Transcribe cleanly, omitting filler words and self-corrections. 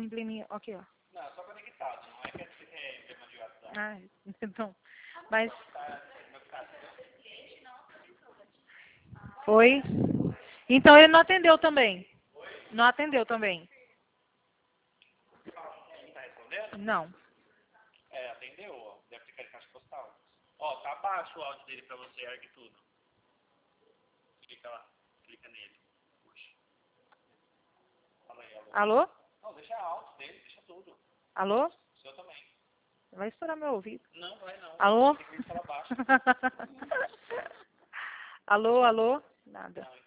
embleminha. Aqui, ó. Não, só conectado, não é que é emblema de WhatsApp. Ah, então. Mas. Oi? Então ele não atendeu também. Não atendeu também. Não tá respondendo? Não. É, atendeu, ó. Deve ter caído caixa postal. Ó, tá abaixo o áudio dele pra você, ergue tudo. Clica lá, clica nele. Puxa. Fala aí, alô. Alô? Não, deixa alto dele, deixa tudo. Alô? O seu também. Vai estourar meu ouvido. Não, vai não. Alô? Tem que falar baixo. Alô, alô? Nada. Não,